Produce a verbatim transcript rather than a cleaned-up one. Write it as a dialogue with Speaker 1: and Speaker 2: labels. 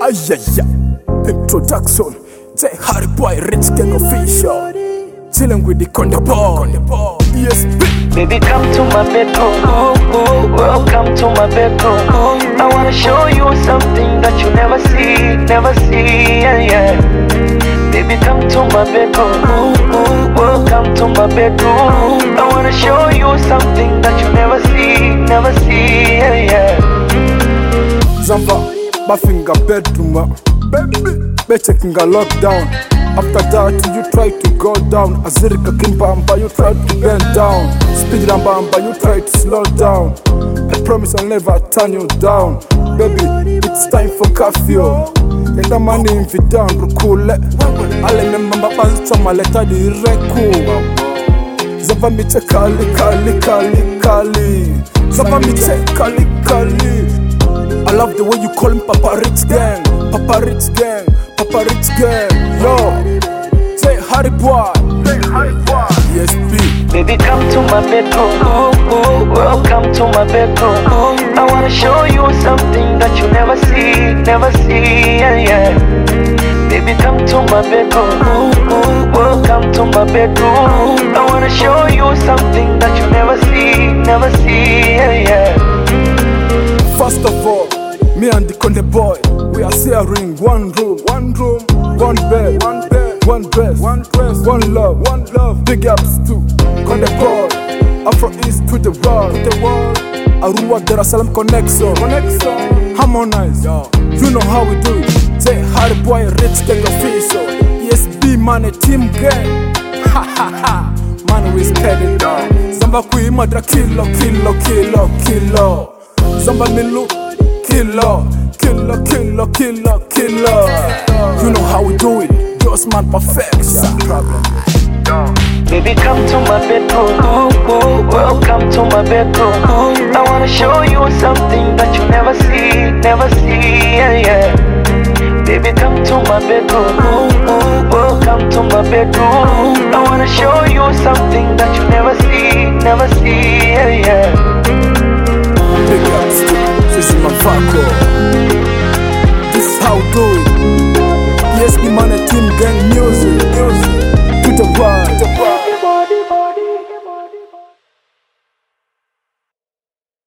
Speaker 1: Ayaya, introduction. J Harry Boy, Rich Gang official. Chilling with the Conde Boy. E S P.
Speaker 2: Baby, come to my bedroom. Oh, oh, welcome to my bedroom. Oh, I wanna show you something that you never see, never see. Yeah, yeah. Baby, come to my bedroom. Oh, oh, welcome to my bedroom. I wanna show you something that you never see, never see. Yeah, yeah.
Speaker 1: Zamba, bafinga bedroom. Baby, be checking a lockdown. After that, you try to go down. Azirika kimbamba, you try to bend down. Speed rambamba, you try to slow down. I promise I'll never turn you down. Baby, it's time for curfew. Let the money in the down, rukule. Ale memamba banzo maleta di reku. Zava mi che kali, kali, kali, kali. Zava mi che kali, kali. I love the way you call me Papa Rich Gang. Papa Rich Gang, Papa Rich Gang. Yo, say Harry Boy, say Harry Boy. E S P.
Speaker 2: Baby, come to my bedroom. Oh, oh, welcome to my bedroom. Oh, I wanna show you something that you never see, never see. Yeah, yeah. Baby, come to my bedroom. Oh, oh, welcome to my bedroom. I wanna show you something that you never see, never see. Yeah, yeah.
Speaker 1: First of all, me and the Conde Boy, we are sharing one room, one room, one bed, one bed, one dress, one dress, one love, one love. Big ups to Conde Boy, Afro East to the world, to the world. Arua Dar es Salaam connection, connection. Harmonize, yo. You know how we do it. Say Harry Boy, Rich Gang official. E S P man, a team gang. Ha ha ha. Man, we steady down. Samba kui madra kilo, kilo, kilo, kilo. Samba milu, kilo, kilo, kilo, kilo, kilo. You know how we do it. Just man perfection.
Speaker 2: Baby, come to my bedroom. Oh, oh, welcome to my bedroom. Oh, I wanna show you something that you never see, never see. Yeah, yeah. Baby, come to my bedroom. Oh, oh, welcome to my bedroom. I wanna show you something that you never see, never see. Yeah, yeah.
Speaker 1: Big ups to Sissy Mafako.